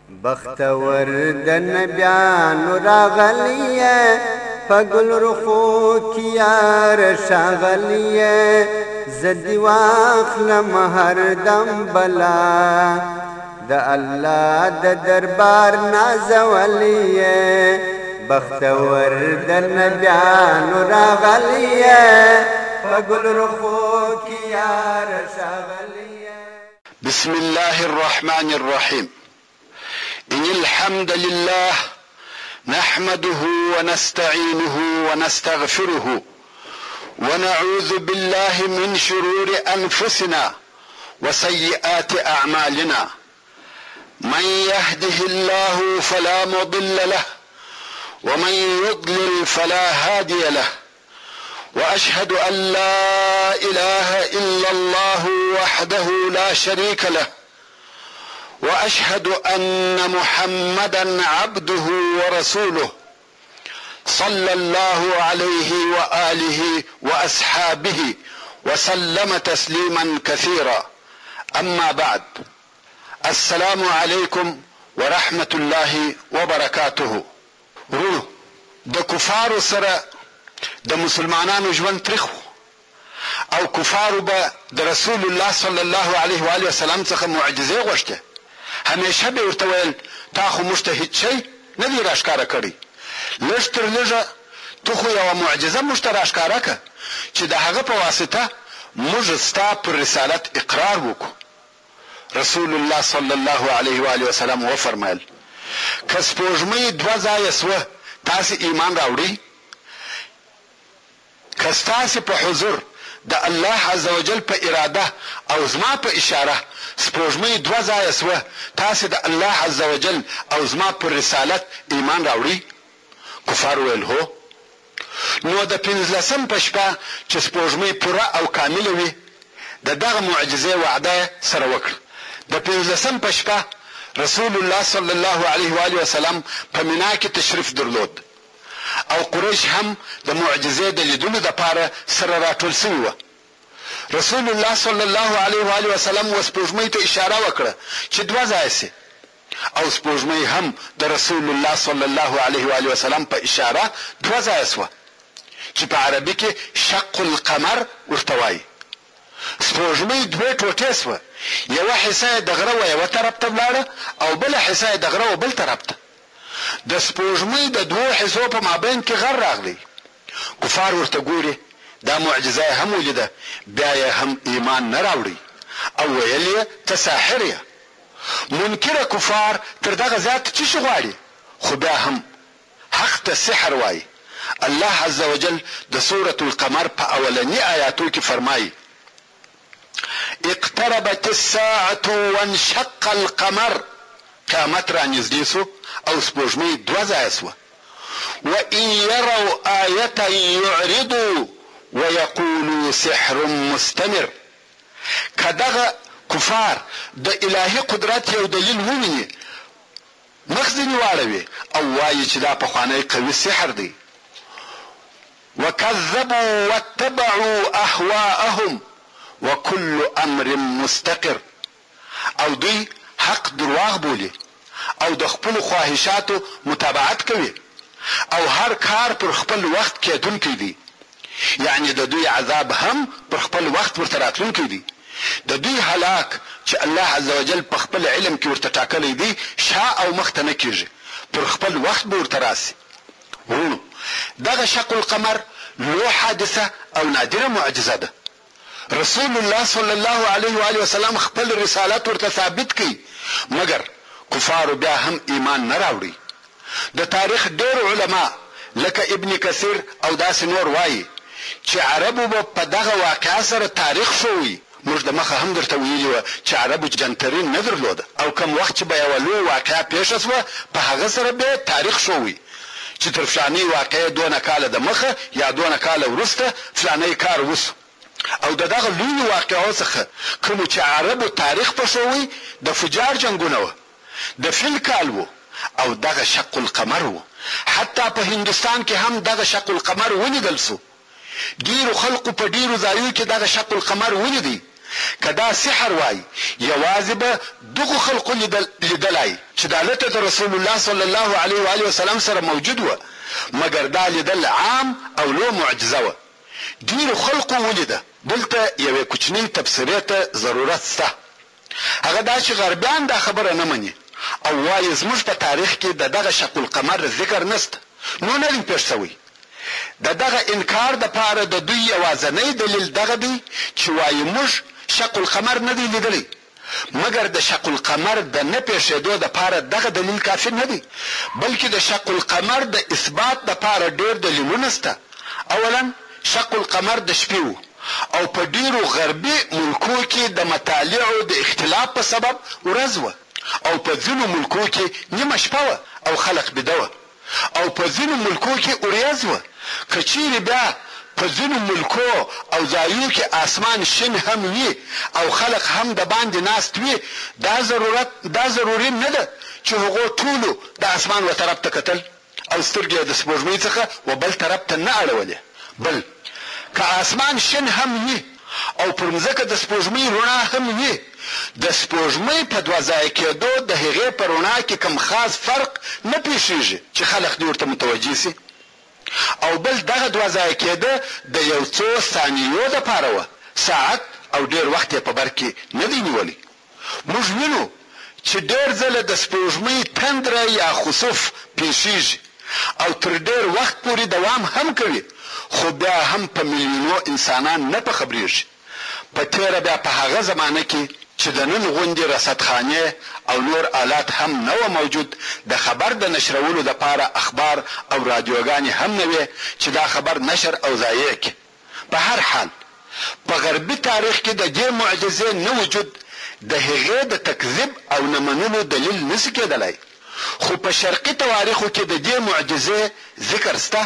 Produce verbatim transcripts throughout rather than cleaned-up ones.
بختور د نبیانو راغلیه په ګل رخو کې یار ښاغلیه زه دې واخلم هردم بلا د الله د دربار نازولیه بختور د نبیانو راغلیه په ګل رخو کې یار ښاغلیه. بسم الله الرحمن الرحيم. إن الحمد لله نحمده ونستعينه ونستغفره ونعوذ بالله من شرور أنفسنا وسيئات أعمالنا. من يهده الله فلا مضل له ومن يضلل فلا هادي له. وأشهد أن لا إله إلا الله وحده لا شريك له وأشهد أن محمدا عبده ورسوله صلى الله عليه وآله وأصحابه وسلم تسليما كثيرا. أما بعد، السلام عليكم ورحمة الله وبركاته. ورونو د کفارو سره د مسلمانانو ژوند تریخ او کفارو به د رسول الله صلی الله علیه و آله وسلم څخه معجزې غوښتې. همیشه به ورته ویل تا خو موږ ته هیڅ شی نه دی راښکاره کړی، لږ تر لږه تو خو یوه معجزه موږ ته راښکاره کړه چې د هغه په واسطه موږ ستا پر رسالت اقرار وکړو. رسول الله صلی الله علیه و آله وسلم وفرمایل که سپوږمۍ دوه ځایه سوه تاسې ایمان راوړئ؟ که ستاسې په حضور د الله عز وجل په اراده او زما په اشاره سپوږمۍ دوه ځایه سوه تاسې د الله عز وجل او زما پر رسالت ایمان راوړئ؟ کفار ویل هو. نو د پنځلسم په شپه چې سپوږمۍ پوره او کامله وي د دغه معجزې وعده سره وکړه. د پنځلسم په شپه رسول الله صلی الله علیه و آله وسلم په مینا کې تشریف درلود او قریش هم د معجزې د لیدلو دپاره سره راټول سوي وه. رسول الله صلی الله علیه و آله وسلم و سپوږمۍ ته اشاره وکړه چې دوه ځایه سي او سپوږمۍ هم د رسول الله صلی الله علیه و آله وسلم په اشاره دوه ځایه سوه چې په عربي کې شق القمر ورته وایي. سپوږمۍ دوې ټوټې سوه، یوه حصه یې د غره و یوه طرف ته ولاړه او بله حصه یې د غره و بل طرف ته. د سپوږمۍ د دوو حصو په مابین کې غر راغلی. کفار ورته ګوري، دا معجزه یې هم ولیده، بیا یې هم ایمان نه راوړي او ویل یې ته ساحر یې. منکره کفار تر دغه زیات څه شي غواړي، خو بیا هم حق ته سحر وایي. الله عز وجل د سورة القمر په اولني آیاتو کې فرمایي اقتربت الساعة وانشق القمر. قیامت را نږدې سو او سپوږمۍ دوه ځایه سوه. وإن يروا آية يعرضوا ويقولوا سحر مستمر. که دغه کفار د الهي قدرت یو دلیل وویني مخ ځینې واړوي او وایي چې دا پخوانی قوي سحر دی. وكذبوا واتبعوا أهواءهم وكل امر مستقر. او دوی حق درواغ بولي او د خپل خواهشاتو متابعت کوي او هر کار پر خپل وخت کېدونکی دی. یعنی د دوی عذاب هم پر خپل وخت ورته راتلونکی دی. د دوی هلاک چې الله عز وجل په خپل علم کې ورته ټاکلی دی شا او مخته نه کېږي، پر خپل وخت به ورته راسي. ورونو دغه شق القمر لوی حادثه او نادره معجزه ده. رسول الله صلی الله علیه و آله وسلم خپل رسالت ورته ثابت کی، مگر کفارو بیا هم ایمان نه راوړي. د تاریخ ډېر علما لکه ابن کثیر او داسې نور وایي چې عربو به په دغه واقعه سره تاریخ شوی. موږ د مخه هم درته ویلي وه چې عربو جنترین نه درلوده او کم وخت چې به یوه لویه واقعه پیښه سوه په هغه سره به تاریخ شوی چې تر فلانۍ واقعې دونه کاله د مخه یا دونه کاله وروسته فلانی کار وسو. او د دغه لویو واقعو څخه کومو چې عربو تاریخ پښوی د فجار جنګونه وه، د فیل کال وو او دغه شق القمر وو. حتی په هندوستان کې هم دغه شق القمر ولیدل سو. ډیرو خلقو په ډیرو ځایو کې دغه شق القمر ولیدی کدا سحر وای یوازې به دغه خلقو لیدلای چې د حضرت رسول الله صلی الله علیه و آله وسلم سره موجود و، مګر دا لیدل عام او لو معجزه و. ډیرو خلقو ولیده. دلته یوې کوچنۍ تبصرې ته ضرورت شته. هغه دا چې غربیان دا خبره نه مني او وایي زموږ په تاریخ کې د دغه شق القمر ذکر نشته. نو نه دی پېښ شوی. د دغه انکار د پاره د دوی یوازنی دلیل دغه دی چې وایي موږ شق القمر نه دی لیدلی، مګر د شق القمر د نه پېښېدو د پاره دغه دلیل کافي نه دی، بلکې د شق القمر د اثبات د پاره ډېر دلیلونه شته. اولا شق القمر د شپې و او په ډیرو غربي ملکو کې د مطالعو د اختلاف په سبب ورځ وه، او په ځینو ملکو کې نیمه شپه وه او خلق بیده وه، او په ځینو ملکو کې وریځ وه. که چیرې بیا په ځینو ملکو او ځایو کې اسمان شین هم وي او خلق هم د باندې ناست وي، دا ضرورت دا ضروري نه ده چې هغو ټولو د اسمان و طرف ته کتل او سترګې د سپوږمۍ څخه و بل طرف ته نه اړولې. بل که اسمان شین هم وي او پر مځکه د سپوږمۍ رڼا هم وي، د سپوږمۍ په دوه ځای کېدو د هغې په رڼا کې کوم خاص فرق نه پیښیږي چې خلق دې ورته متوجه سي. او بل دغه دوه ځای کېده د یو څو ثانیو دپاره وه، ساعت او ډېر وخت یې په بر کې نه دی نیولی. موږ وینو چې ډېر ځله د سپوږمۍ تندره یا خسوف پیښیږي او تر ډېر وخت پورې دوام هم کوي، خو بیا هم په میلیونو انسانان نه په خبرېږي. په تېره بیا په هغه زمانه کې چې د نن غوندې رصدخانې او نور آلات هم نه و موجود، د خبر د نشرولو دپاره اخبار او رادیوګانې هم نه وې چې دا خبر نشر او ضایع کړي. په هر حال په غربي تاریخ کې د دې معجزې نه وجود د هغې د تکذیب او نه منلو دلیل نشي کېدلی، خو په شرقي تواریخو کې د دې معجزې ذکر شته.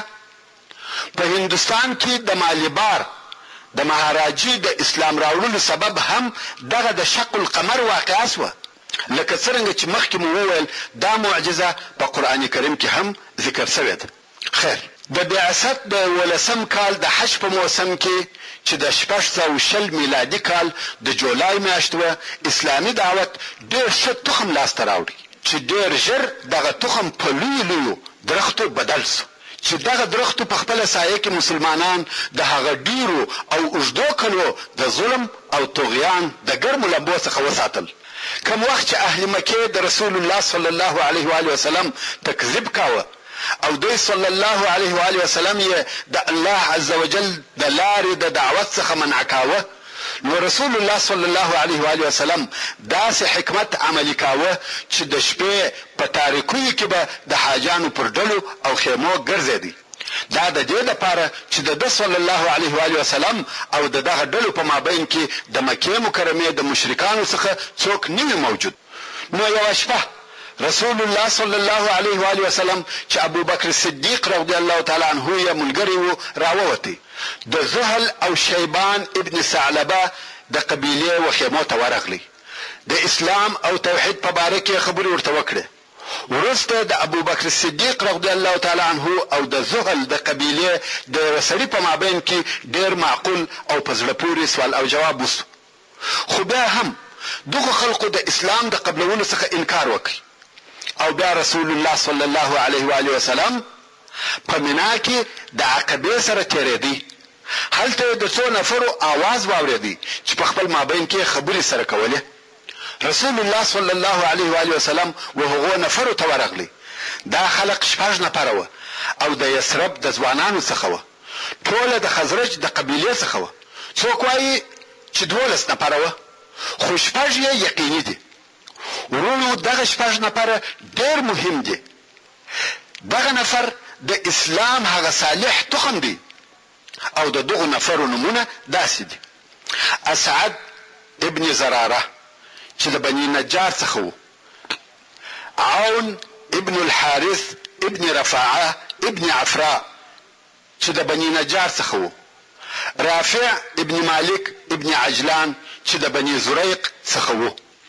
په هندوستان کې د مالیبار د مهاراجي د اسلام راوړلو سبب هم دغه د شق القمر واقعه سوه، لکه څرنګه چې مخکې مو وویل دا معجزه په قرآن کریم کې هم ذکر شوې ده. خیر، د بعثت د ولسم کال د حج په موسم کې چې د شپږ سوه شل میلادي کال د جولای میاشت وه، اسلامي دعوت ډېر ښه تخم لاسته راوړي چې ډېر ژر دغه تخم په لویو لویو درختو بدل سو، چې دغه درختو په خپله سایه کې مسلمانان د هغه ډیرو او اوږدو کلو د ظلم او طغیان د ګرمو لمبو څخه وساتل. کم وخت چې اهل مکې د رسول الله صلی الله علیه و آله وسلم تکذیب کاوه او دوی صلی الله علیه و آله وسلم یې د الله عز وجل د لارې د دعوت څخه منع کاوه، نو رسول الله صلی الله علیه و آله وسلم داسې حکمت عملی کاوه چې د شپې په تاریکیو کې به د حاجانو پر ډلو او خیمو ګرځېدی. دا د دې دپاره چې د ده صلی الله علیه و آله وسلم او د دغه ډلو په مابین کې د مکې مکرمې د مشرکانو څخه څوک نه وي موجود. نو یوه شپه رسول الله صلی الله علیه و آله وسلم چې ابو بکر صدیق رضی الله تعالی عنه یې ملګری و راووتی، د زحل او شیبان ابن ثعلبه د قبیلې و خیمو ته ورغلی، د اسلام او توحید په باره کې خبرې ورته وکړې. وروسته د ابو بکر صدیق رضی الله تعالی عنه او د زحل د قبیلې د یوه سړي په مابین کې ډېر معقول او په زړه پورې سوال او جواب وسو، خو بیا هم دغو خلقو د اسلام د قبلولو څخه انکار وکړي. او بیا رسول الله صلی الله علیه و آله وسلم په مینا کې د عقبې سره تېرېدی. هلته د څو نفرو آواز واورېدی چې په خپل مابین کې خبرې سره کولې. رسول الله صلی الله علیه و آله وسلم و هغو نفرو ته ورغلی. دا خلق شپږ نفره وه او د یثرب د ځوانانو څخه وه، ټوله د خزرج د قبیلې څخه وه. څوک وایي چې دولس نفره وه، خو شپږ یې یقیني دي. ورونو دغه شپږ نفره ډېر مهم دي. دغه نفر د اسلام هغه صالح تخم دی او د دغو نفرو نمونه داسې دي: اسعد ابن زراره چې د بني نجار څخه و، عون ابن الحارث ابن رفاعه ابن عفراء چې د بني نجار څخه و، رافع ابن مالک ابن عجلان چې د بني زریق څخه و،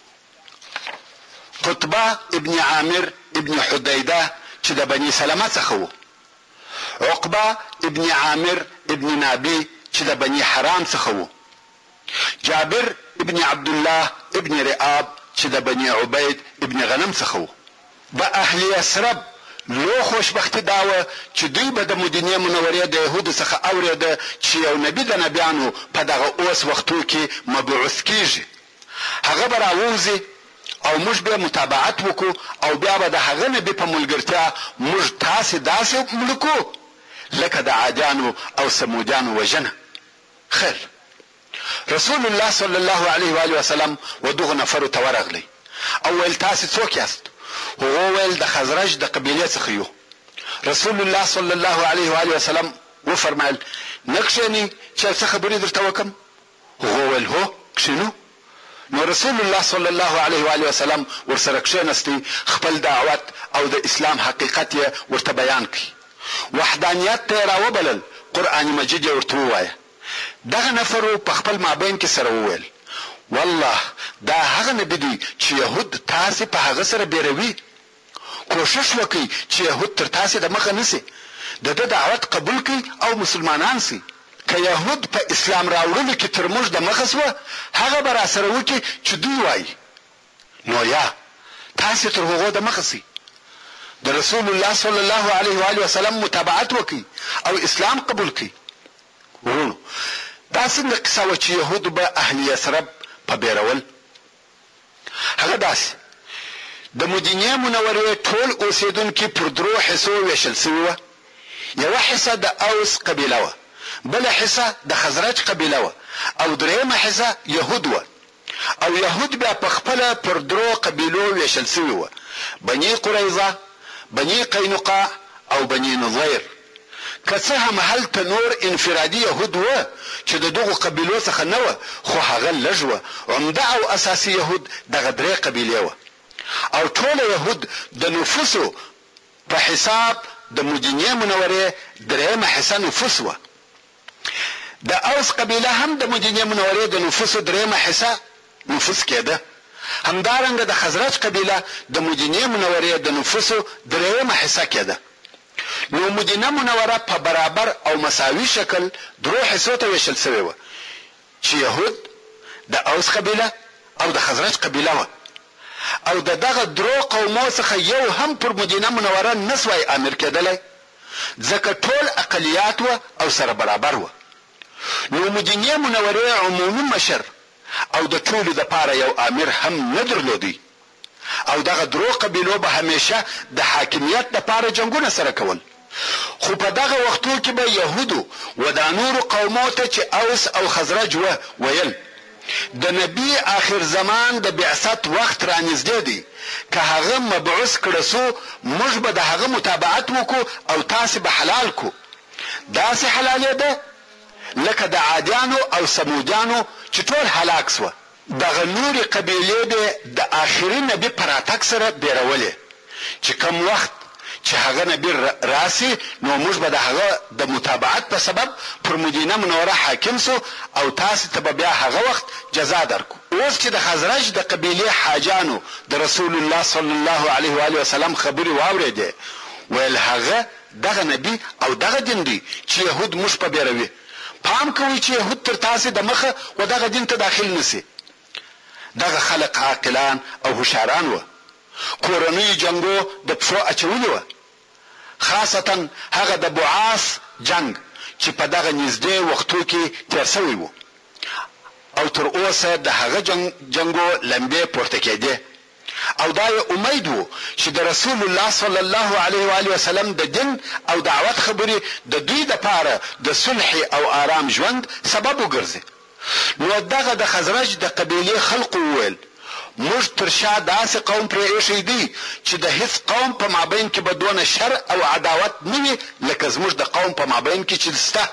قطبه ابن عامر ابن حدیده چې د بني سلمه څخه و، عقبه ابن عامر ابن نابی چې د بني حرام څخه و، جابر ابن عبد الله ابن رئاب چې د بني عبید ابن غنم څخه و. به اهل یثرب لو خوشبختي دا وه چې دوی به د مدینې منورې د یهودو څخه اورېده چې یو نبي د نبیانو په دغه اوس وختو کې مبعوث کیږي. هغه به راووځي او موږ به متابعت وکړو او بیا به د هغه نبي په ملګرتیا موږ تاسې داسې ملکو لکه د عادیانو او سمودیانو وژنه. خیر، رسول الله صلی الله علیه و آله وسلم و دغه نفرو ته ورغلی او ویل تاسې څوک یاست؟ هغه ویل د خزرج د قبیلې څخه یو. رسول الله صلی الله علیه و آله وسلم وفرمایل نه کښېنئ چې څه خبرې درته وکړم؟ هغه ویل هو کښېنو. نو رسول الله صلی الله علیه و آله وسلم ورسره کښېنستی، خپل دعوت او د اسلام حقیقت یې ورته بیان کړي، وحدانیت ته یې راوبلل، قرآن مجید یې ورته ووایه. دغه نفرو په خپل مابین کې سره وویل والله دا هغه نبی دی چې یهود تاسې په هغه سره بیروي. کوشش وکړئ چې یهود تر تاسې د مخه نسي، د ده دعوت قبول کړئ او مسلمانان سي. که یهود په اسلام راوړلو کې تر موږ د مخه سوه، هغه به را سره وکړي چې دوی وایي، نو یا تاسې تر هغو د مخه سي. د رسول الله صلی الله علیه و آله وسلم متابعت وکړي او اسلام قبول کړي. ورونو، دا څنګه قصه وه چې یهودو به اهل یثرب په بیرول؟ هغه داسې د مدینې منورې ټول اوسېدونکي پر درو حصو ویشل سوي وه. یوه حصه د اوس قبیله وه، بله حصه د خزرج قبیله وه او درېیمه حصه یهود وه. او یهود بیا په خپله پر درو قبیلو ویشل سوي وه: بني قریظه، بني قینقاع او بني نظیر. که څه هم هلته نور انفرادي یهود وه چې د دغو قبیلو څخه نه وه، خو هغه لږ وه. عمده او اساسي یهود دغه درې قبیلې وه او ټوله یهود د نفوسو په حساب د مدینې منورې درېیمه حصه نفوس وه. د اوس قبیله هم د مدینې منورې د نفوسو درېیمه حصه نفوس کېده. همدارنګه د خزرج قبیله د مدینې منورې د نفوسو درېیمه حصه کېده. نو مدینه منوره په برابر او مساوي شکل درو حصو ته ویشل سوې وه چې یهود، د اوس قبیله او د خزرج قبیله وه. او د دغه درو قومو څخه یو هم پر مدینه منوره نسوای امیر کېدلی، ځکه ټول اقلیات وه او سره برابر وه. نو مدینې منورې عمومي مشر او د ټولو دپاره یو امیر هم نه درلودی. او دغه درو قبیلو به همیشه د حاکمیت دپاره جنګونه سره کول. خو په دغه وختو کې به یهودو و دا نورو قومو ته چې اوس او خزرج وه ویل د نبي آخر زمان د بعثت وخت را نږدې دی، که هغه مبعوث کړه سو موږ به د هغه متابعت وکړو او تاسې به حلال کو. داسې حلالېده لکه د عادیانو او سمودیانو چې ټول هلاک سوه. دغه نورې قبیلې به د آخري نبي په راتګ سره بیرولې چې کم وخت چې هغه نبي راسي نو موږ به د هغه د متابعت په سبب پر مدینه منوره حاکم سو او تاسې ته به بیا هغه وخت جزا درکو. اوس چې د خزرج د قبیلې حاجانو د رسول الله صلی الله علیه و آله وسلم خبرې واورېدې، ویل هغه دغه نبي او دغه دین دی چې یهود موږ په بیروي. پام کوئ چې یهود تر تاسې د مخه و دغه دین ته داخل نسي. دغه خلق عاقلان او هوښیاران وه. کورنیو جنګو د پښو اچولې وه، خاصتا هغه د بعاث جنګ چې په دغه نږدې وختو کې تیر سوی و او تر اوسه د هغه جنګو لمبې پورته کېدې. او دا یې امید و چې د رسول الله صلی الله علیه و آله وسلم د دین او دعوت خبرې د دوی دپاره د صلح او آرام ژوند سبب وګرځي. نو دغه د خزرج د قبیلې خلقو وویل موږ تر شا داسې قوم پرې ایښی دی چې د هیڅ قوم په مابین کې به دونه شر او عداوت نه وي لکه زموږ د قوم په مابین کې چې سته.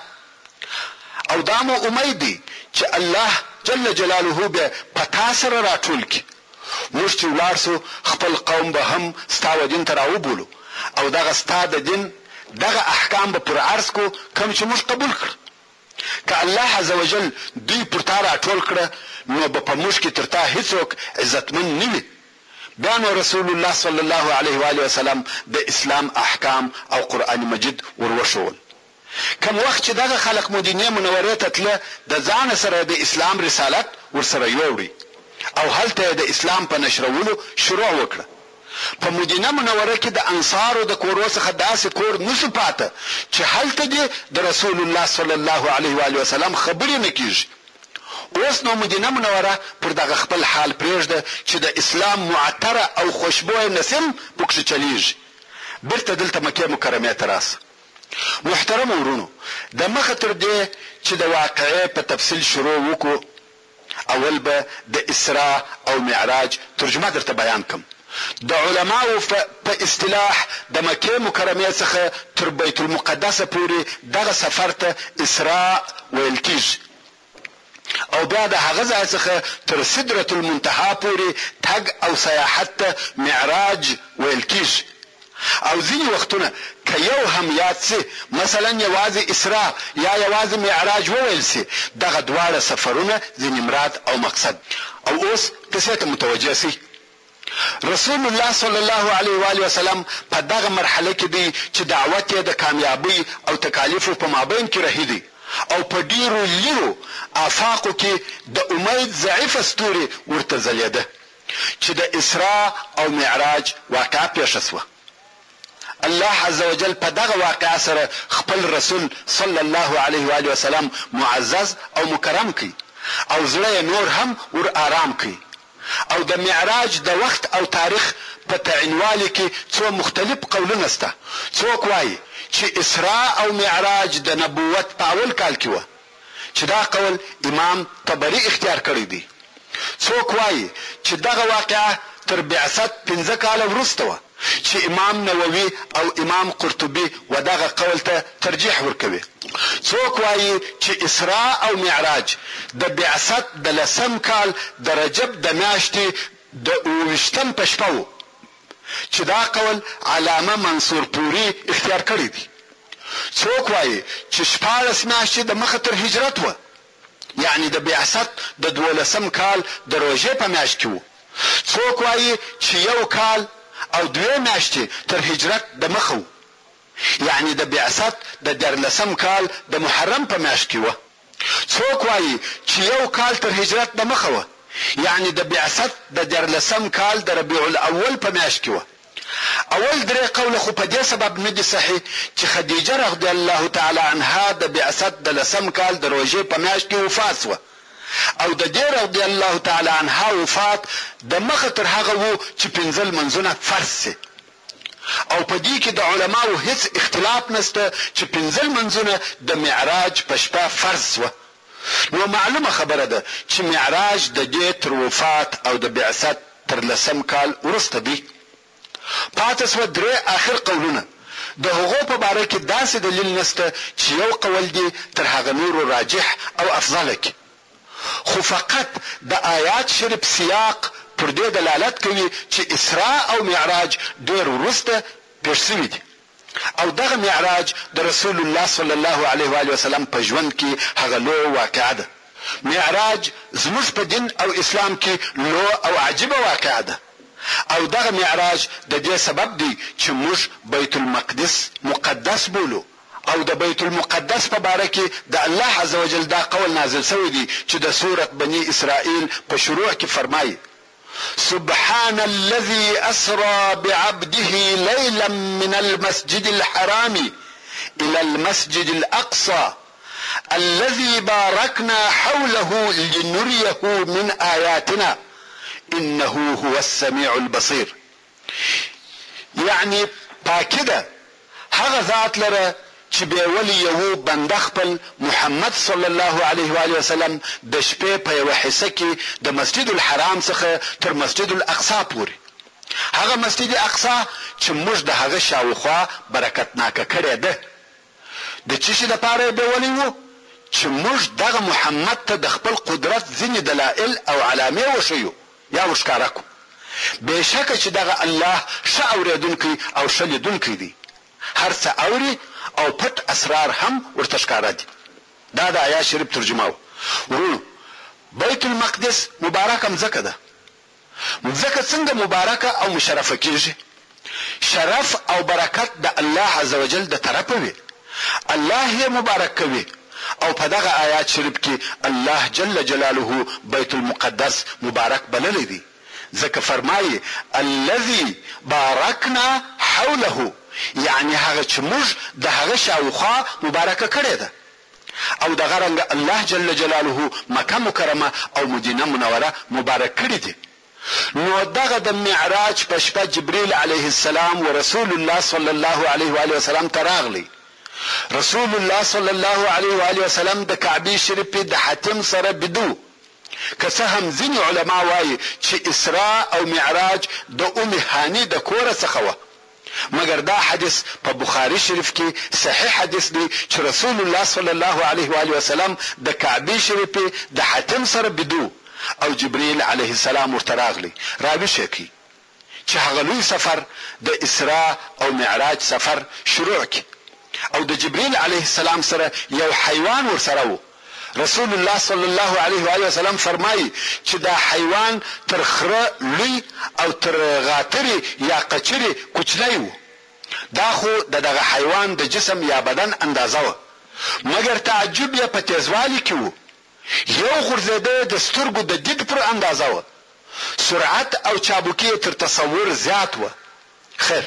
او دا مو امید دی چې الله جل جلاله به په تا سره راټول کړي. موږ چې ولاړ سو خپل قوم به هم ستا و دین ته راوبولو او دغه ستا د دین دغه احکام به پر عرض کو کوم چې موږ قبول کړ. که الله عزوجل دوی پر تا راټول کړه نو به په موږ کې تر تا هیڅوک عزتمن نه وي. بیا نو رسول الله صلی الله علیه و آله وسلم د اسلام احکام او قرآن مجید ور وښول. کوم وخت چې دغه خلق مدینه منورې ته تله د ځان سره د اسلام رسالت ورسره یوړي او هلته د اسلام په نشرولو شروع وکړه. په مدینه منوره کې د انصارو د کورو څخه داسې کور نشو پاته چې هلته دې د رسول الله صلی الله علیه و آله وسلم خبرې نه کیږي. اوس نو مدینه منوره پر دغه خپل حال پرېږده چې د اسلام معطره او خوشبوه نسیم پکښې چلیږي. بیرته دلته مکې مکرمې ته راسه. محترم ورونو، د مخه تر دې چې د واقعې په تفصیل شروع وکړو، اول به د اسراء او معراج ترجمه درته بیان کم. د علماو په اصطلاح د مکې مکرمې څخه تر بیت المقدس پورې دغه سفر ته اسراء ویل کیږي، او بیا د هغه ځای څخه تر سدرة المنتهى پورې تګ او سیاحت ته معراج ویل کیږي. او ځینې وختونه که یو هم یاد سي، مثلا یوازې اسراء یا یوازې معراج وویل سي، دغه دواړه سفرونه ځینې مراد او مقصد. او اوس کیسې ته متوجه سي. رسول الله صلی الله علیه و آله وسلم په دغه مرحله کې دی چې دعوت یې د کامیابی او تکالیفو په مابین کې رهي دی، او په ډیرو لیرو آفاقو کې د امید ضعیفه ستوري ورته ځلېده چې د اسراء او معراج واقعه پیښه سوه. الله عز وجل په دغه واقعه سره خپل رسول صلی الله علیه و آله وسلم معزز او مکرم کړي، او زړه نور هم ور آرام کړي. او د معراج د وخت او تاریخ په تعینوالي کې څو مختلف قولونه شته. څوک وایي چې اسراء او معراج د نبوت په اول کال کې و، چې دا قول امام طبري اختیار کړی دی. څوک وایي چې دغه واقعه تر بعثت پنځه کاله وروسته و، چې امام نووي او امام قرطبي و دغه قول ته ترجیح ورکوي. څوک وایي چې اسراء او معراج د بعثت د لسم کال د رجب د میاشتې د اوویشتم په شپه و، چې دا قول علامه منصور پوري اختیار کړی دی. څوک وایي چې شپاړس میاشتې د مخه تر هجرت و، یعنی د بعثت د دولسم کال د روژې په میاشت کې و. څوک وایي چې یو کال او دوه میاشتې تر هجرت د مخه و، یعنی د بعثت د دیارلسم کال د محرم په میاشت کې و. څوک وایي چې یو کال تر هجرت د مخه و، یعنی د بعثت د دیارلسم کال د ربیع الاول په میاشت کې و. اول درې قوله خو په دې سبب نه دي صحیح چې خدیجه رضی الله تعالی عنها د بعثت د لسم کال د روژې په میاشت کې وفات سوه، او د دې رضی الله تعالی عنها وفات د مخه تر هغه و چې پنځه لمونځونه فرض سي. او په دې کې د علماو هیڅ اختلاف نشته چې پنځه لمونځونه د معراج په شپه فرض سوه. نو معلومه خبره ده چې معراج د دې تر وفات او د بعثت تر لسم کال وروسته دی. پاتې سوه درې آخر قولونه. د هغو په باره کې داسې دلیل نشته چې یو قول دی تر هغه نورو راجح او افضله کې، خو فقط د آیات شریف سیاق پر دې دلالت کوي چې اسراء او معراج ډېر وروسته پیښ شوي دي، او دغه معراج د رسول الله صلی الله علیه و آله وسلم په ژوند کې هغه لویه واقعه ده. معراج زموږ په دین او اسلام کې لویه او عجیبه واقعه ده، او دغه معراج د دې سبب دی چې موږ بیت المقدس مقدس بولو، او د بیت المقدس په باره کې د الله عز وجل دا قول نازل شوی دی چې د سورة بني اسرائیل په شروع کې فرمایي: سبحان الذي اسرى بعبده ليلا من المسجد الحرام الى المسجد الاقصى الذي باركنا حوله لنريه من آياتنا انه هو السميع البصير. یعنی پاکده هغه ذات لره چې به ولی یو بنده خپل محمد صلی الله علیه و آله وسلم د شپې په یو حصه کې د مسجد الحرام څخه تر مسجد الاقصی پورې، هغه مسجد اقصی چې موږ د هغه شاوخوا برکتناکه کړی ده. د چی شي دپاره به ولی وو چې موږ دغه محمد ته د خپل قدرت ځینې دلایل او علامې وښیو یا وښکاره کړو. بېشکه چې دغه الله ښه اورېدونکی او ښه لیدونکی دی، هر څه اوري او پټ اسرار هم ورته ښکاره دي. دا د آیات شریف ترجمه و. ورونو، بیت المقدس مبارکه مځکه ده. مځکه څنګه مبارکه او مشرفه کیږي؟ شرف او برکت د الله عز وجل د طرفه وي، الله یې مبارک کوي. او په دغه آیات شریف کې الله جل جلاله بیت المقدس مبارک بللی دی، ځکه فرمایي الذي بارکنا حوله، یعنی هغه چې موږ د هغه شاوخوا مبارکه کړې ده. او دغه رنګه الله جل جلاله مکه مکرمه او مدینه منوره مبارک کړي دي. نو دغه د معراج په شپه جبريل عليه السلام و رسول الله صلی الله علیه و آله وسلم ته راغلی. رسول الله صلی الله علیه و آله وسلم د کعبه شریفې د حاتم سره بدو. که څه هم ځینې علما وایي چې اسراء او معراج د ام هاني د کوره څخه وه، مگر دا حدیث په بخاری شریف کې صحیح حدیث دی چې رسول الله صلی الله علیه و آله وسلم د کعبه شریفې د حاتم سره بدو او جبريل عليه السلام ورته راغلی. راوي شکی چې هغه لوی سفر د اسراء او معراج سفر شروع کی او د جبريل عليه السلام سره یو حیوان ورسره وو. رسول الله صلی الله علیه و آله وسلم فرمایي چې دا حیوان تر خره لوی او تر غاتري یا قچري کوچنی وو. دا خو د دغه حیوان د جسم یا بدن اندازه وه، مګر تعجب یې په تیزوالي کې وو. یو غورځېده د سترګو د دید پر اندازه وه، سرعت او چابکي تر تصور زیات وه. خیر،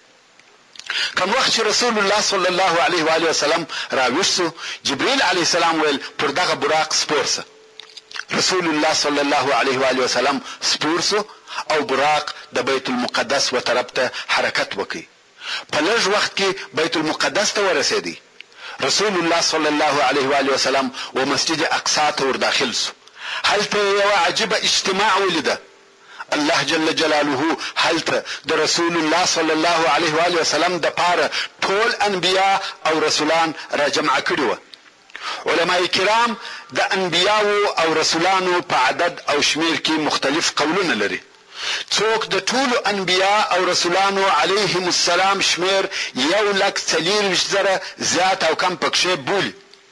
کوم وخت چې رسول الله صلی الله علیه و آله وسلم راویښ سو، جبريل علیه السلام ویل پر دغه براق سپور سه. رسول الله صلی الله علیه و آله وسلم سپور سو او براق د بیت المقدس و طرف ته حرکت وکړي. په لږ وخت کې بیت المقدس ته ورسېدی. رسول الله صلی الله علیه و آله وسلم و مسجد اقصی ته ور داخل سو. هلته یو عجیبه اجتماع ولیده. الله جل جلاله هلته د رسول الله صلی الله علیه و آله وسلم د پاره ټول انبیا او رسولان را جمع کړي وو. علماء کرام د انبیاو او رسولانو په عدد او شمیر کې مختلف قولونه لري. څوک د ټولو انبیا او رسولانو علیهم السلام شمیر یو لک څلېرویشت زره زیات او کم پکښې بولي.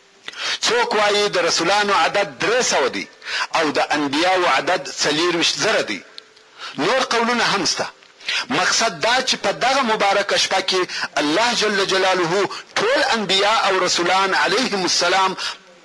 څوک وایي د رسولانو عدد درې سوه دی او د انبیاو عدد څلېرویشت زره دی. نور قولونه هم سته. مقصد دا چې په دغه مبارکه شپه کې الله جل جلاله ټول انبیا او رسولان علیهم السلام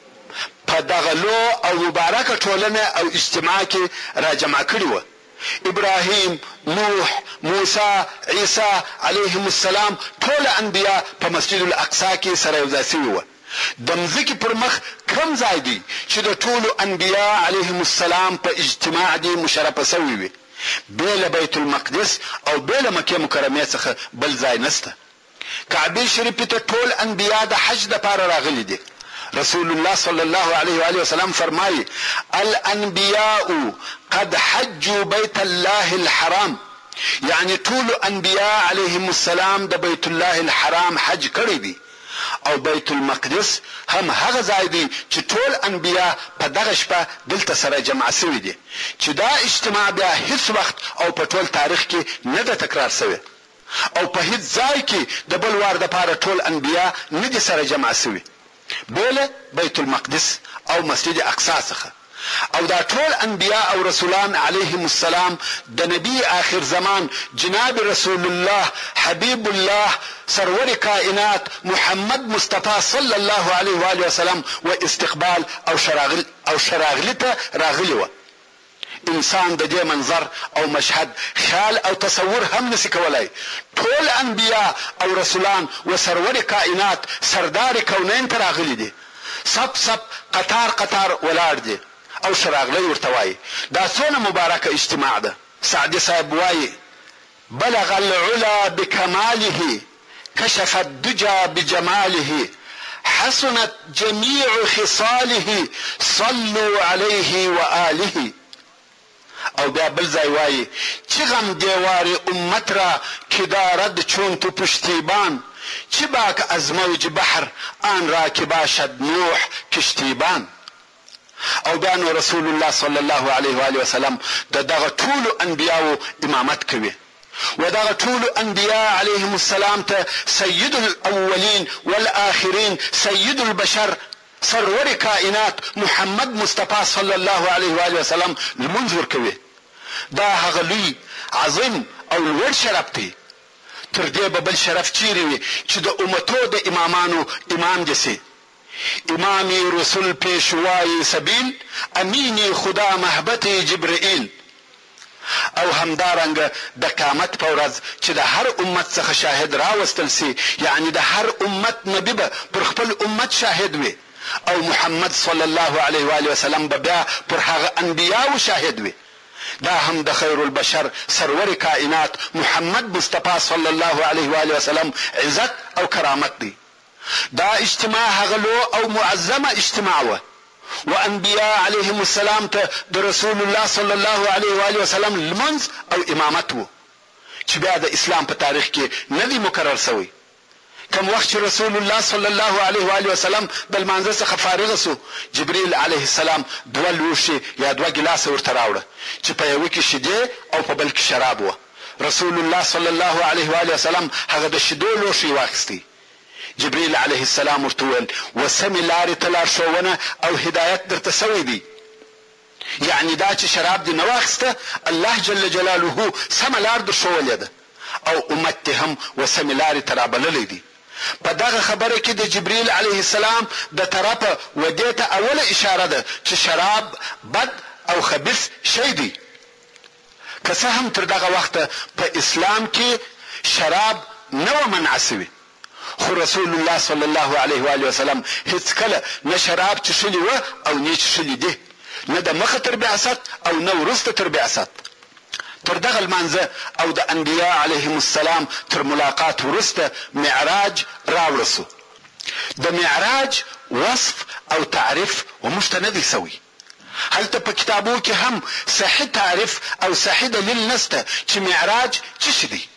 په دغه لو او مبارکه ټولنه او اجتماع کې را جمع کړي وو. ابراهیم، نوح، موسی، عیسی علیهم السلام ټول انبیا په مسجد الاقصی کې سره یو ځای شوي وو. د مځکې پر مخ کم ځای دی چې د ټولو انبیا علیهم السلام په اجتماع دی مشرفه سوي وي. بیل بیت المقدس او بیل مکه مکرمه څخه بل ځای نسته. کعبه شریفه ته ټول انبیا د حج لپاره راغلي دي. رسول الله صلی الله علیه و آله وسلم فرمایي الانبیاء قد حجوا بیت الله الحرام، یعنی ټول انبیا علیهم السلام د بیت الله الحرام حج کړی دي. او بیت المقدس هم هغه ځای دی چې ټول انبیا په دغه شپه دلته سره جمع شوي دي، چې دا اجتماع بیا هیڅ وخت او په ټول تاریخ کې نه ده تکرار شوی او په هیڅ ځای کې د بل وار دپاره ټول انبیا نه دي سره جمع شوي بیله بیت المقدس او مسجد اقصی څخه. او دا ټول انبیا او رسولان علیهم السلام د نبی آخر زمان جناب رسول الله حبیب الله سرور کائنات محمد مصطفی صلی الله علیه و آله وسلم و استقبال او شراغل او شراغلی ته راغلی و. انسان د دې منظر او مشهد خیال او تصور هم نسی کولای. ټول انبیا او رسولان و سرور کائنات سردار کونین ته راغلی دي. سب سب قطار قطار ولاړ دي او شراغلی ورته وایي. دا څونه مبارکه اجتماع ده. سعدي صاحب وایي بلغ العلا بكماله كشف الدجى بجماله حسنت جميع خصاله صلوا عليه وآله. او بیا بل ځای وایي چې غم دیوار امت را که دارد چون تو پشتیبان، چه باک از موج بحر آن را که باشد نوح کشتیبان. او بیا نو رسول الله صلی الله علیه و آله وسلم د دغه ټولو انبیاو امامت کوي و دغه ټولو انبیا علیهم السلام ته سید الاولین والآخرین سید البشر سرور کائنات محمد مصطفی صلی الله علیه و آله وسلم لمونځ ورکوي. دا هغه لوی عظیم او لوړ شرف دی. تر دې به بل شرف چیرې وي چې د امتو د امامانو امام دې سي. امامی رسول پیشوای سبیل، امینی خدا محبت جبرائیل. او همدارنګ د قیامت په ورځ چې د هر امت څخه شاهد راوستل سي، یعنی د هر امت نبی به پر خپل امت شاهد وي، او محمد صلی الله علیه و آله وسلم به بیا پر هغه انبیاو شاهد وي. دا هم د خیر البشر سرور کائنات محمد مصطفی صلی الله علیه و آله وسلم عزت او کرامت دی. دا اجتماع هغه لو او معظمه اجتماع وه، و انبیاء علیهم السلام ته د رسول الله صلی الله علیه و آله وسلم لمنځ او امامت وو چې بیا د اسلام په تاریخ کې نه دی مکرر سوی. کم وخت چې رسول الله صلی الله علیه و آله وسلم د لمانځه څخه فارغ سو، جبرئیل علیه السلام دوه لوښي یا دوه ګیلاسه ورته راوړه چې په یوه کې شیدې او په بل کې شراب وه. رسول الله صلی الله علیه و آله وسلم هغه د شیدو لوښي واخیستی. جبرئیل علیه السلام ورته وویل وسمې لارې ته لارښوونه او هدایت درته سوی دی، یعنی دا چې شراب دې نه واخیسته، الله جل جلاله سمه لار درښولې ده او امت دې هم وسمې لارې ته رابللی دی. په دغه خبره کې د جبرئیل علیه السلام د طرفه و دې ته اوله اشاره ده چې شراب بد او خبیث شی دی. که څه هم تر دغه وخته په اسلام کې شراب نه و منع سوي، خو رسول الله صلی الله علیه و آله وسلم هیڅ کله نه شراب څښلي وه او نه څښلي دي، نه د مخه تر بعثت او نه وروسته تر بعثت. تر دغه لمانځه او د انبیاء علیهم السلام تر ملاقات وروسته معراج راوړسو. د معراج وصف او تعریف وموږ ته نه دی سوی. هلته په کتابو کې هم صحیح تعریف او صحیح دلیل نسته چې معراج څه شی دی.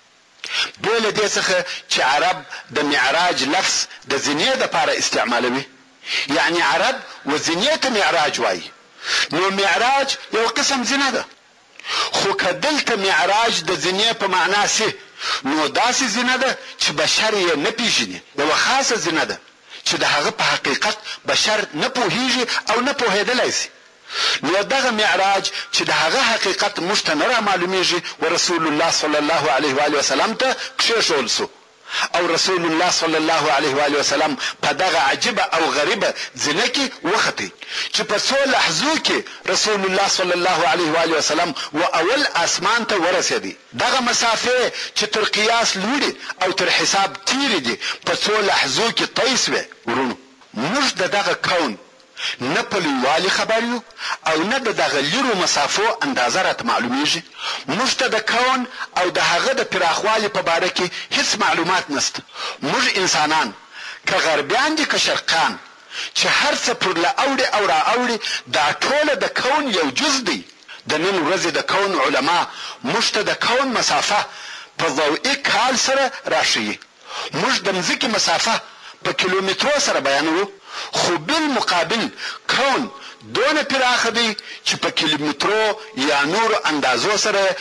بې له دې څخه چې عرب د معراج لفظ د زینې دپاره استعمالوي، یعنی عرب و زینې ته معراج وایي، نو معراج یو قسم زینه ده. خو که دلته معراج د زینې په معنا سي، نو داسې زینه ده چې بشر یې نه پیژني، یوه خاصه زینه ده چې د هغه په حقیقت بشر نه پوهیږي او نه پوهېدلی سي. نو دغه معراج چې د هغه حقیقت موږ ته نه رامعلومیږي و رسول الله صلی الله علیه و آله وسلم ته کښېښول سو، او رسول الله صلی الله علیه و آله وسلم په دغه عجیبه او غریبه زینه کې وختی چې په څو لحظو کې رسول الله صلی الله علیه و آله وسلم و اول اسمان ته ورسېدی. دغه مسافه چې تر قیاس لوړې او تر حساب تیرې دي په څو لحظو کې طی سوې. ورونو، موږ د دغه کون نه په لویوالي خبر یو او نه د دغه لیرو مسافو اندازه راته معلومیږي. موږ ته د کون او د هغه د پراخوالي په باره کې هیڅ معلومات نسته. موږ انسانان که غربیان دي که شرقیان چې هر څه پر له اوړي او را اوړي، دا ټوله د کون یو جز دی. د نن ورځې د کون علما موږ ته د کون مسافه په ضوئي کال سره راښیي. موږ د مځکې مسافه په کیلومترو سره بیانوو، خو بالمقابل کون دونه پراخه دی چې په کیلومترو یا نورو اندازو سره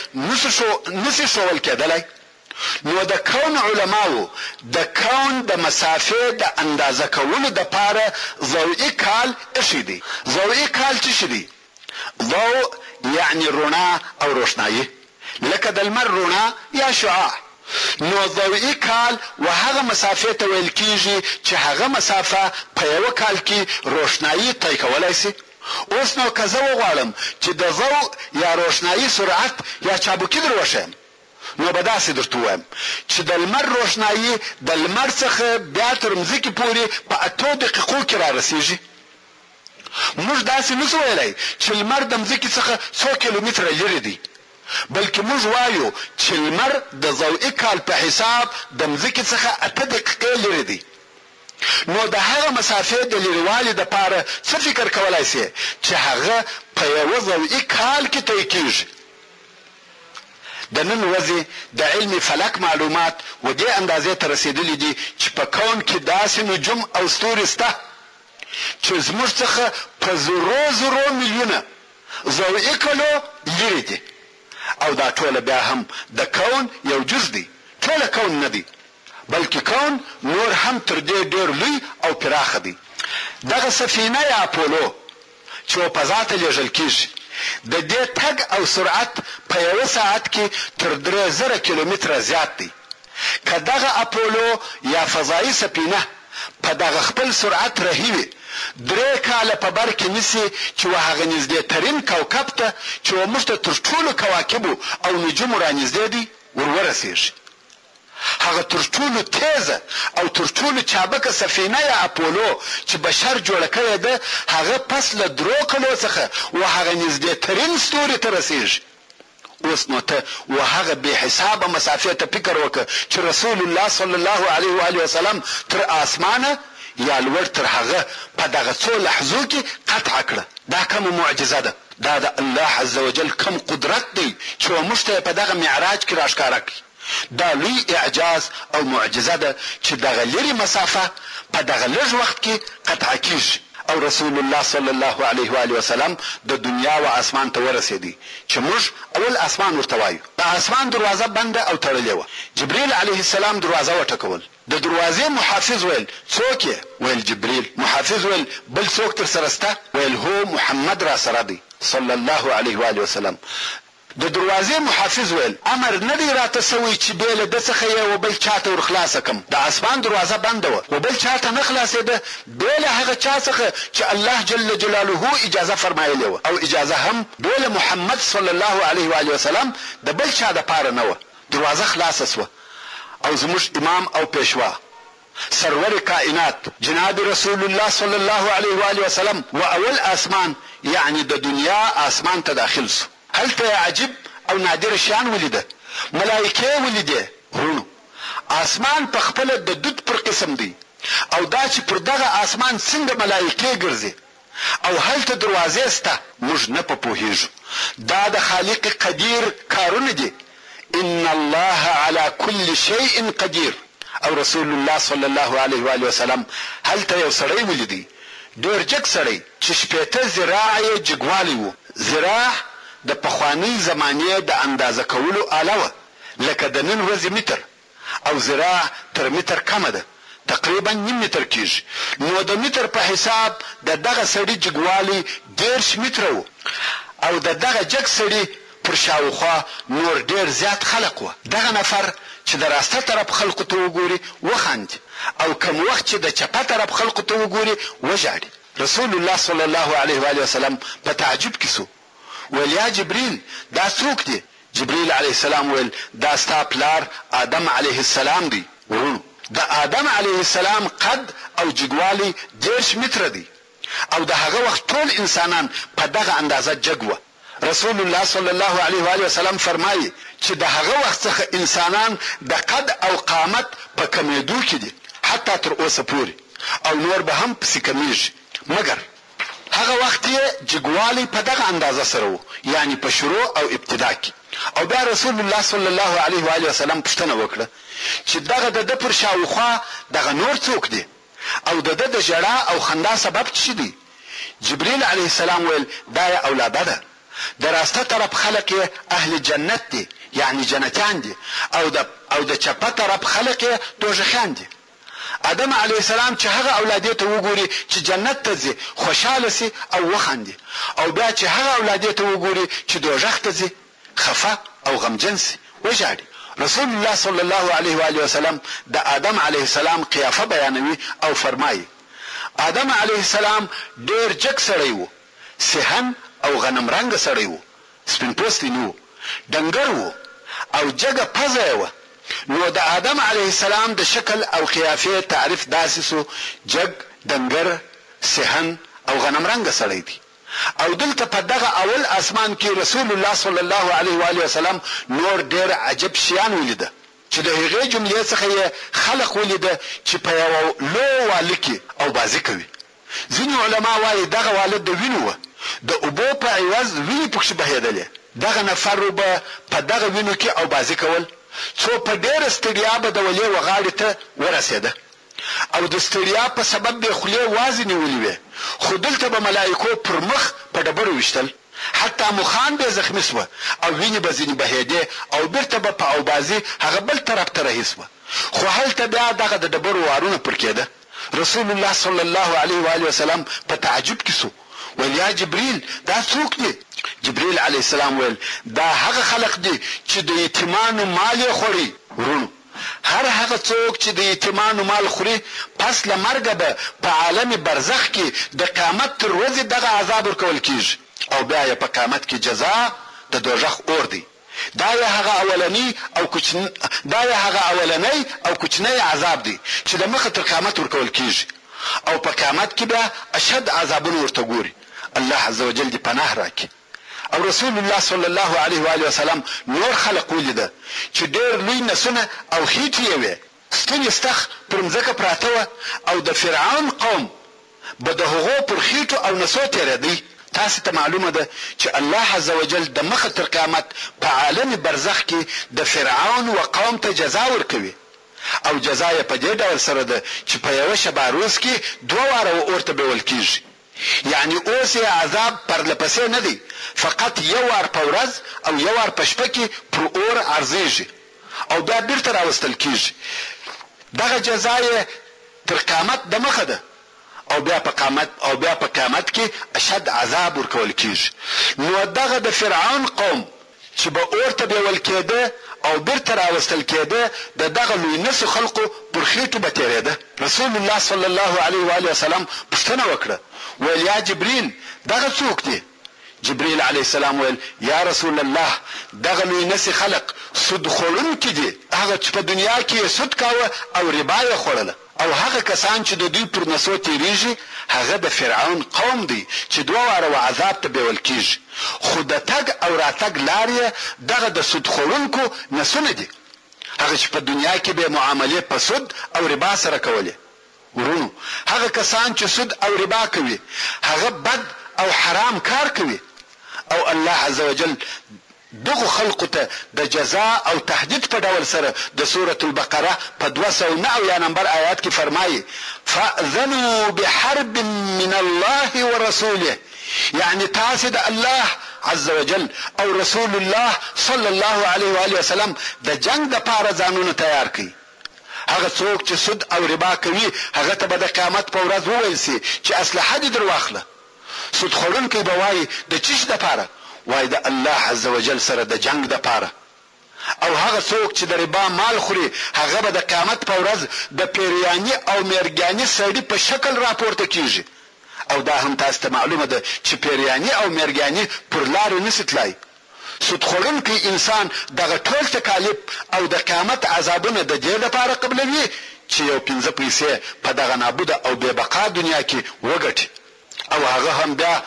نسي ښوول کېدلی. نو د کون علماو د کون د مسافې د اندازه کولو دپاره ضوئي کال ایښی دی. ضوئي کال څه شی دی؟ ضوء یعنی رڼا او روښنایي، لکه د لمر رڼا یا شعاع. نو ضوئي کال و هغه مسافې ته ویل کیږي چې هغه مسافه په یوه کال کې روښنایي طی کولی سي. اوس نو که زه وغواړم چې د ضوء یا روښنایي سرعت یا چابکي در وښیم، نو به داسې درته ووایم چې د لمر روښنایي د لمر څخه بیا تر مځکې پورې په اتو دقیقو کې را رسیږي. موږ داسې نسو ویلی چې لمر د مځکې څخه څو کیلومتره لرې دی، بلکې موږ وایو چې لمر د ضوئي کال په حساب د مځکې څخه اته دقیقې لرې دی. نو د هغه مسافې د لرېوالي دپاره څه فکر کولی سي چې هغه په یوه ضوئي کال کې طی کیږي. د نن ورځې د علم فلک معلومات و دې اندازې ته رسېدلي دي چې په کون کې داسې نجوم او ستوري سته چې زموږ څخه په زرو زرو میلیونه ضوئي کلو لرې دي، او دا ټوله بیا هم د کون یو جز دی، ټوله کون نه دی، بلکې کون نور هم تر دې ډېر لوی او پراخه دی. دغه سفینه یا اپولو چې فضا ته لیږل کیږي، د دې تګ او سرعت په یوه ساعت کې تر درې زره کیلومتره زیات دی. که دغه اپولو یا فضایي سفینه په دغه خپل سرعت رهي وي درې کاله په بر کې نیسي چې و هغه نږدې ترین کوکب ته چې و موږ ته تر ټولو کواکبو او نجومو را نږدې دي ور ورسېږي. هغه تر ټولو تیزه او تر ټولو چابکه سفینه یا اپولو چې بشر جوړه کړې ده هغه پس له درو کلو څخه و هغه نږدې ترین ستوري ته رسېږي. اوس نو ته و هغه بې حسابه مسافې ته فکر وکړه چې رسول الله صلی الله علیه و آله وسلم تر آسمانه یا لوړ تر هغه په دغه څو لحظو کې قطع کړه. دا کومه معجزه ده؟ دا د الله عز وجل کم قدرت دی چې موږ ته په دغه معراج کې راښکاره کړي. دا لوی اعجاز او معجزه ده چې دغه لري مسافه په دغه لږ وخت کې قطع کیږي. او رسول الله صلی الله علیه و آله وسلم د دنیا و اسمان ته ورسېدی چې موږ اول اسمان ورته وایو. د اسمان دروازه بنده او تړلې وه. جبرئیل علیه السلام دروازه وټکول. د دروازې محافظ ویل څوک یې؟ ویل جبرئیل. محافظ ویل بل څوک تر سره شته؟ ویل هو محمد را سره دی صلی الله علیه و آله وسلم. د دروازې محافظ ویل امر نه دی راته سوی چې بیله د څخه یې و بل چاته ور خلاصه کم. د اسمان دروازه بنده وه و بل چاته نه خلاصېده بیله هغه چا څخه چې الله جل جلاله اجازه فرمایلې وه او اجازه هم بیله محمد صلی الله علیه و آله وسلم د بل چا دپاره نه وه. دروازه خلاصه سوه او زموږ امام او پیشوا سرور کائنات جناب رسول الله صلی الله علیه و آله وسلم و اول اسمان یعنی د دنیا اسمان ته داخل سو. هلته عجیب او نادر شیان ولیده. ملائکه ولیده. ورونو اسمان په خپل د دود پر قسم دی او دا چې پر دغه اسمان څنګه ملائکه ګرځي او هلته دروازې سته موږ نه په پوهیږو. دا د خالق قدیر کارونه دي. ان الله على كل شيء قدير. او رسول الله صلی الله علیه و آله وسلم هلته یو سړی ولیدی ډېر جګ سړی چې شپېته ذراع یې جګوالی و. ذراع د پخوانۍ زمانې د اندازه کولو آله وه لکه د نن ورځې متر او ذراع تر متر کمه ده تقریبا نیم متر کیږي. نو د متر په حساب د دغه سړي جګوالی دېرش متره و او د دغه جګ سړي پر شاوخوا نور ډېر زیات خلق وه. دغه نفر چې د راسته طرف خلقو ته وګوري وخاندي او کم وخت چې د چپه طرف خلقو ته وګوري وژاړي. رسول الله صلی الله علیه و آله وسلم په تعجب کې سو. ویل یا جبرئیل دا څوک دی؟ جبرئیل علیه السلام ویل دا ستا پلار آدم علیه السلام دی. ورونو د آدم علیه السلام قد او جګوالی دېرش متره دی او د هغه وخت ټول انسانان په دغه اندازه جګ وه. رسول الله صلی الله علیه و آله وسلم فرمایي چې د هغه وخت څخه انسانان د قد او قامت په کمیدو کې دي حتی تر اوسه پورې او نور به هم پسې کمیږي. مګر هغه وخت یې جګوالی په دغه اندازه سره و یعنی په شروع او ابتدا کې. او بیا رسول الله صلی الله علیه و آله وسلم پوښتنه وکړه چې دغه د ده پر شاوخوا دغه نور څوک دی او د ده د ژړا او خندا سبب څه دی؟ جبرئیل علیه السلام ویل دا یې اولاده ده. د راسته طرف خلق یې اهل جنت دي یعنی جنتیان دي او د او د چپه طرف خلق یې دوزخیان دي. آدم علیه السلام چې هغه اولادې ته وګوري چې جنت ته ځي خوشحاله سي او وخاندي او بیا چې هغه اولادې ته وګوري چې دوزخ ته ځي خفه او غمجن سي وژاړي. رسول الله صلی الله علیه و آله وسلم د آدم علیه السلام قیافه بیانوي او فرمایي آدم علیه السلام ډېر جګ سړی و، صحن او غنم رنګ سړی و، سپین پوستی نه و، ډنګر و او جګه پزه یې وه. نو د آدم علیه السلام د شکل او قیافې تعریف داسې سو جګ، ډنګر، صحن او غنم رنګ سړی دی. او دلته په دغه اول اسمان کې رسول الله صلی الله علیه و آله وسلم نور ډېر عجب شیان ولیده چې د هغې جملې څخه یې خلق ولیده چې په یوه لو واله کې او بازي کوي. ځینې علما وایي دغه واله د وینو وه، د اوبو په عوض وینې پکښې بهېدلې. دغه نفر به په دغه وینو کې او بازي کول څو په ډېره ستړیا به د ولې وغاړې ته ورسېده او د ستړیا په سبب به خولې وازې نیولې وې. خو دلته به ملایکو پر مخ په ډبرو ویشتل، حتی مخان به زخمي سوه او وینې به ځینې بهېدې او بیرته به په اوبازي هغه بل طرف ته رهي سوه. خو هلته بیا دغه د ډبرو وارونه پر کېده. رسول الله صلی الله علیه و آله وسلم په تعجب کې سو، ویل یا جبرئیل دا څوک دی؟ جبرئیل علیه السلام ویل دا هغه خلق دي چې د یتیمانو مال یې خوړی. ورونو هر هغه څوک چې د یتیمانو مال خوري پس له مرګه به په عالم برزخ کې د قیامت تر ورځې دغه عذاب ورکول کیږي او بیا یې په قیامت کې جزا د دوزخ اور دی. دا یې هغه اولنی او کوچنی دا یې هغه اولنی او کوچنی عذاب دی چې د مخه تر قیامت ورکول کیږي او په قیامت کې بیا اشد عذابونه ورته ګوري. الله عزوجل دې پناه راکړي. او رسول الله صلی الله علیه و آله وسلم نور خلق ولیده چې ډېر لوی نسونه او خېټې یې وې، ستونې ستخ پر مځکه پراته وه او د فرعون قوم به د هغو پر خېټو او نسو تېرېدی. تاسې ته معلومه ده چې الله عزوجل د مخه تر قیامت په عالم برزخ کې د فرعون و قوم ته جزا ورکوي او جزا یې په دې ډول سره ده چې په یوه شبه روز کې دوه واره اور ته بیول کیږي. یعنی اوس یې عذاب پرله پسې نه دی، فقط یو وار په ورځ او یو وار په شپه کې پر اور عرضیږي او بیا بیرته راوستل کیږي. دغه جزا یې تر قیامت د مخه ده او بیا په قیامت او بیا په قیامت کې اشد عذاب ورکول کیږي. نو دغه د فرعون قوم چې به اور ته بیول کېده او بیرته راوستل کېده د دغه لوی نسو خلقو پر خېټو به تېرېده. رسول الله صلی الله علیه و آله وسلم پوښتنه وکړه، ویل یا جبریل دغه څوک دی؟ جبریل علیه السلام ویل یا رسول الله دغه لوی نسي خلق سود خوړونکي دي، هغه چې په دنیا کې یې سود کاوه او ربا یې خوړله، او هغه کسان چې د دوی پر نسو تیریږي هغه د فرعون قوم دی چې دوه واره و عذاب ته بیول کیږي. خو د تګ او راتګ لار یې دغه د سود خوړونکو نسونه دي، هغه چې په دنیا کې به معاملې په سود او ربا سره کولې. ورونو هغه کسان چې سود او ربا کوي هغه بد او حرام کار کوي او الله عزوجل دغه خلقو ته د جزاء او تهدید په ډول سره د سوره البقره په دوه سوه نهه اویا نمبر آیات کې فرمایي فاذنوا بحرب من الله ورسوله، یعنی تاسو د الله عز وجل او رسول الله صلی الله علیه و آله وسلم د جنگ د پاره ځانونه تیار کړئ. هغه څوک چې سود او ربا کوي هغه ته به د قیامت په ورځ وویل سي چې اسلحه دې در واخله. سود خوړونکی به وایي د چیش دپاره؟ وایي د الله عز وجل سره د جنگ دپاره. او هغه څوک چې د ربا مال خوري هغه به د قیامت په ورځ د پیریاني او میرګاني سړي په شکل راپورته کیږي. او دا هم تاسو ته معلومه ده چې پیریاني او میرګاني پر لارې نسي تلای. سود خوړونکی انسان دغه ټول تکالیف او د قیامت عذابونه د دې لپاره قبلوي چې یو پنځه پیسې په دغه نابوده او بې بقا دنیا کې وګټي، او هغه هم بیا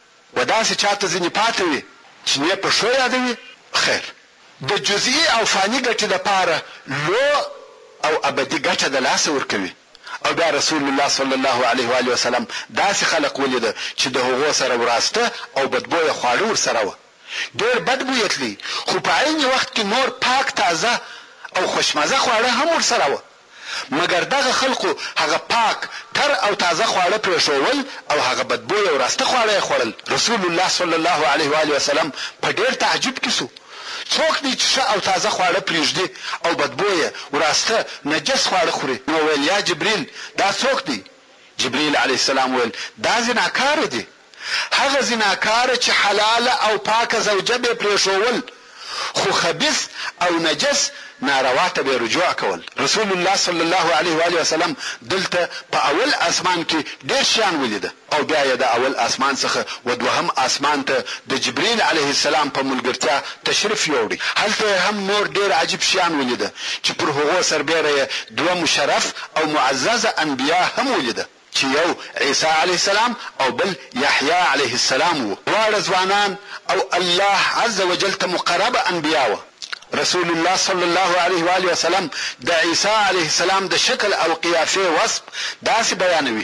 و داسې چاته ځینې پاتې وي چې نه په ښو یادوي. خیر، د جزئي او فاني ګټې دپاره لو او ابدي ګټه د لاسه ورکوي. او بیا رسول الله صلی الله علیه و آله وسلم داسې خلق ولیده چې د هغو سره وراسته او بدبویه خواړه ورسره وه، ډېر بد بوی یې تلی، خو په عین وخت کې نور پاک تازه او خوشمزه خواړه هم ورسره وه. مګر دغه خلقو هغه پاک تر او تازه خواړه پرېښول او هغه بدبویه او راسته خواړه یې خوړل. رسول الله صلی الله علیه و آله وسلم په ډېر تعجب کې سو، څوک دی چې ښه او تازه خواړه پرېږدي او بدبویه وراسته نجس خواړه خوري؟ نو ویل یا جبریل دا څوک دی؟ جبریل علیه السلام ویل دا زناکاره دی، هغه زناکاره چې حلاله او پاکه زوجه به پرېښول خو خبیث او نجس ناروا ته به رجوع کول. رسول الله صلی الله علیه و آله وسلم دلته په اول اسمان کې ډېر شیان ولیده او بیا یې د اول اسمان څخه و دوهم اسمان ته د جبریل علیه السلام په ملګرتیا تشریف یوړی. هلته هم نور ډېر عجیب شیان ولیده چې پر هغو سربیره یې دوه مشرف او معززه انبیا هم ولیده چې یو عیسی علیه السلام او بل یحیی علیه السلام و. دواړه ځوانان او الله عز وجل ته مقربه انبیا و. رسول الله صلی الله علیه و آله وسلم د عیسی علیه السلام د شکل او قیافه وصف داسې بیانوي.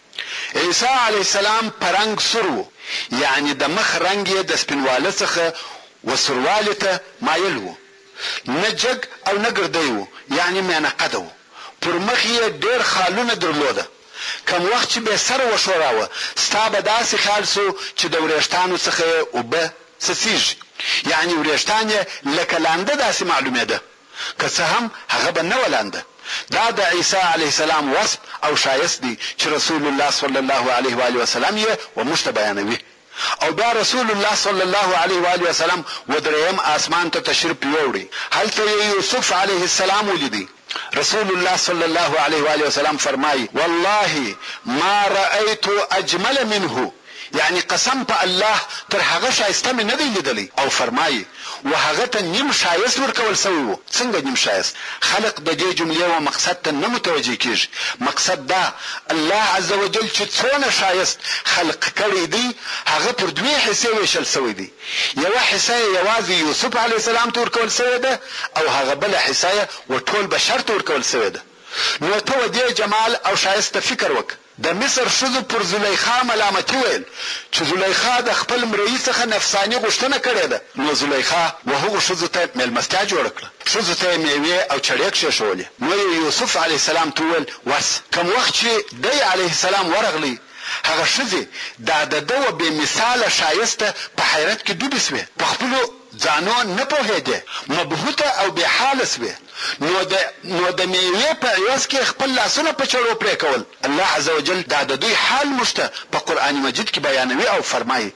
عیسی علیه السلام په رنګ سور و، یعنی د مخ رنګ یې د سپینواله څخه و سروالي ته مایل و، نه جګ او نه ګردی و، یعنی میانقده و. پر مخ یې ډېر خالونه درلوده. کم وخت چې به سر وښوراوه ستا به داسې خیال سو چې د وریښتانو څخه یې اوبه څڅېږي، یعنی وریښتان یې لکه لانده داسې معلومېده، که څه هم هغه به نه ولانده. دا د عیسی علیه السلام وصف او شایست دی چې رسول الله صلی الله علیه و آله وسلم یې وموږ ته بیانوي. او بیا رسول الله صلی الله علیه و آله وسلم و دریم اسمان ته تشریف یوړی. هلته یې یوسف علیه السلام ولیدی. رسول الله صلی الله علیه و آله وسلم فرمایي والله ما رأيت اجمل منه، یعنی قسم په الله تر هغه شایسته مې نه دی لیدلی. او فرمایي و هغه ته نیم شایست ورکول سوی و. څنګه نیم شایست؟ خلق د دې جملې و مقصد ته نه متوجه کیږي. مقصد دا الله عز وجل چې څونه شایست خلق کړی دی هغه پر دوه حصے ویشل سوی دی. یو حصہ یوازې یوسف علیه السلام ته ورکول سوی ده او هغه بل حصہ و ټول بشر ته ورکول سوی ده. نو ته دې جمال او شایست فکر وک. د مصر ښځو پر زلیخا ملامتي ویل چې زلیخا د خپل مرئی څخه نفساني غوښتنه کړې ده. نو زلیخا و هغو ښځو ته میلمستیا جوړه کړه، ښځو ته یې میوې او چړې کښېښولې. نو یوسف علیه السلام ته وویل ورس. کوم وخت چې دی علیه السلام ورغلی هغه ښځې دا د ده و بې مثاله ښایسته په حیرت کې ډوبې سوې، په خپلو ځانو نه پوهېدې، مبهوته او بې حاله سوې. نو د نو د میوې په عوض کې خپل لاسونه په چړو پرې کول. الله عز وجل دا د دوی حال مشته په قرآن مجید کې بیانوي او فرمایي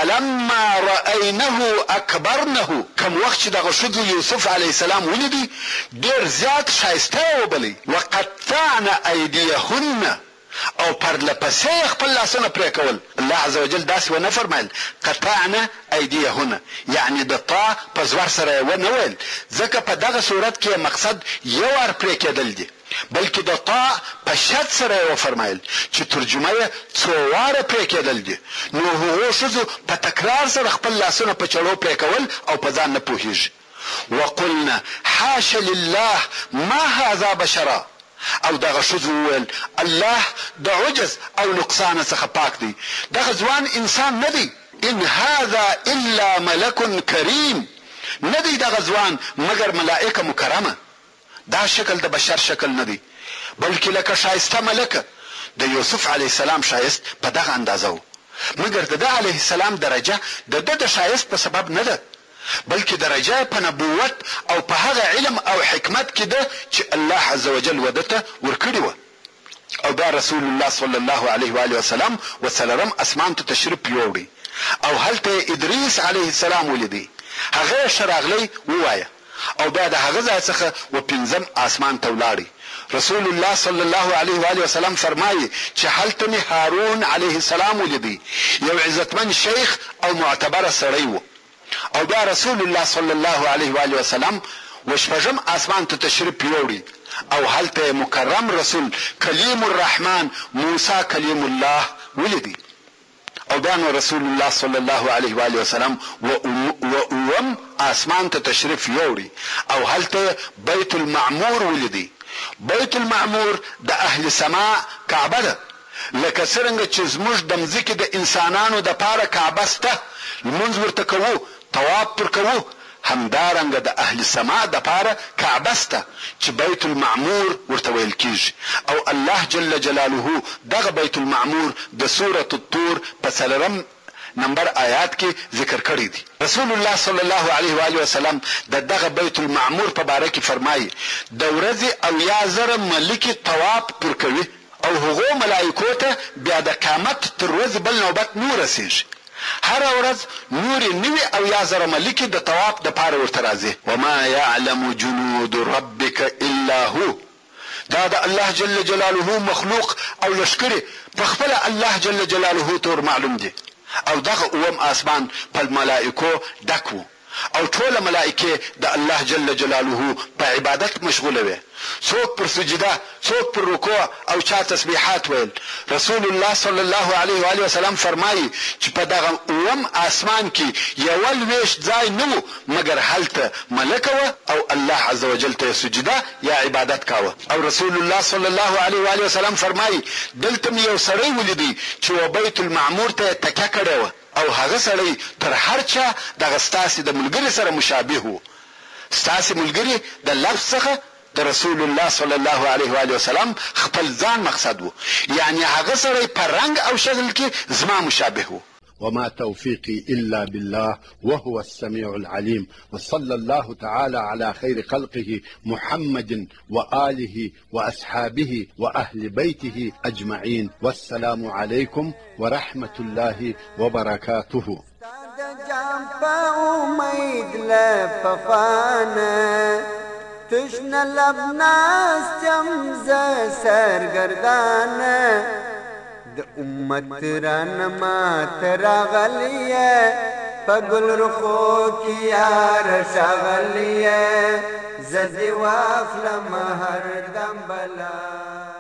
فلما رأینه اکبرنه. کوم وخت چې دغه ښځو یوسف علیه السلام ولیدي ډېر زیات ښایسته یې وبلئ. وقطعن ایدیهن، او پرله پسې خپل لاسونه پرې کول. الله عز وجل داسې ونه فرمایل قطعنا ایدیهن، یعنی د طا په زور سره یې ونه ویل، ځکه په دغه صورت کې مقصد یو وار پرې کېدل دي، بلکې د طا په شد سره یې وفرمایل چې ترجمه یې څو واره پرې کېدل دي. نو هغو ښځو په تکرار سره خپل لاسونه په چړو پرې کول او په ځان نه پوهېږي. وقلنا حاش لله ما هذا بشرا. او دغه ښځو وویل الله د عجز او نقصان څخه پاک دی، دغه ځوان انسان نه دی. ان هذا الا ملک کریم، نه دی دغه ځوان مگر ملائکه مکرمه. دا شکل د بشر شکل نه دی، بلکې لکه شایسته ملکه. د یوسف علیه السلام شایست په دغه اندازه و، مگر د ده علیه السلام درجه د ده د شایست په سبب نه ده، بلکې درجه په نبوت او په هغه علم او حکمت کې ده چې الله عز وجل ودته ورکړي و. او دا رسول الله صلی الله علیه و آله وسلم وسلم اسمان ته تشریف یوړي او هلته ادریس علیه السلام ولیدي. هغه شراغلی ووایه او بیا د هغه ځای څخه و پنځم اسمان ته ولاړی. رسول الله صلی الله علیه و آله وسلم فرمایي چې هلته مې هارون علیه السلام ولیدي، یو عزتمن شیخ او معتبره سړی و. او بیا رسول الله صلی الله علیه و آله وسلم وشپږم اسمان ته تشریف یوړي او هلته مکرم رسول کلیم الرحمن موسی کلیم الله ولیدي. او بیا نو رسول الله صلی الله علیه و آله وسلم و اوم اسمان ته تشریف یوړي او هلته بیت المعمور ولیدي. بیت المعمور د اهل سما کعبه ده، لکه څرنګه چې زموږ د مځکې د انسانانو د پاره کعبه سته، لمونځ ورته کوو، طواف پر کوو، همدارنګه د اهل سما د پاره کعبه سته چې بیت المعمور ورته ویل کیږي. او الله جل جلاله دغه بیت المعمور د سوره الطور په څلورم نمبر آیات کې ذکر کړی دی. رسول الله صلی الله علیه و آله وسلم د دغه بیت المعمور په باره کې فرمایي د ورځې او یا زره ملکی طواف پر کوي او هغو ملائکو ته بیا د قیامت تر ورځې بل نوبت نه ورسیږي. هر ورځ نورې نوي او یا زره ملکی د طواف د پاره ورته راځي. وما یعلم جنود ربک الا هو. دا د الله جل جلاله مخلوق او لشکري په خپل الله جل جلاله تور معلوم دي. او دغه اوم اسمان په ملائکو ډک وو او ټول ملائکه د الله جل جلاله په عبادت مشغوله وي، څوک پر سجده، څوک پر رکوع او چا تسبیحات ویل. رسول الله صلی الله علیه و آله وسلم فرمایي چې په دغه اوم اسمان کې یو لويشت ځای نه وو مگر هلته ملک و او الله عز وجل ته سجده یا عبادت کاوه. او رسول الله صلی الله علیه و آله وسلم فرمایي دلته یو سړی ولیدي چې و بیت المعمور ته تکیه کړی و او هغه سړی تر هر چا دغه ستاسې د ملګري سره مشابه و. ستاسې ملګري د لفظ څخه د رسول الله صلی الله علیه و آله وسلم خپل ځان مقصد و، یعنی هغه سړی په رنګ او شکل کې زما مشابه و. وما توفيقي إلا بالله وهو السميع العليم. وصلى الله تعالى على خير خلقه محمد وآله وأصحابه وأهل بيته أجمعين. والسلام عليكم ورحمة الله وبركاته. تشن لبناستم ز سرگردان د امت رانما تراغلیه پگل رخو کی یار شغلیه زدی واخلم هر دم بلا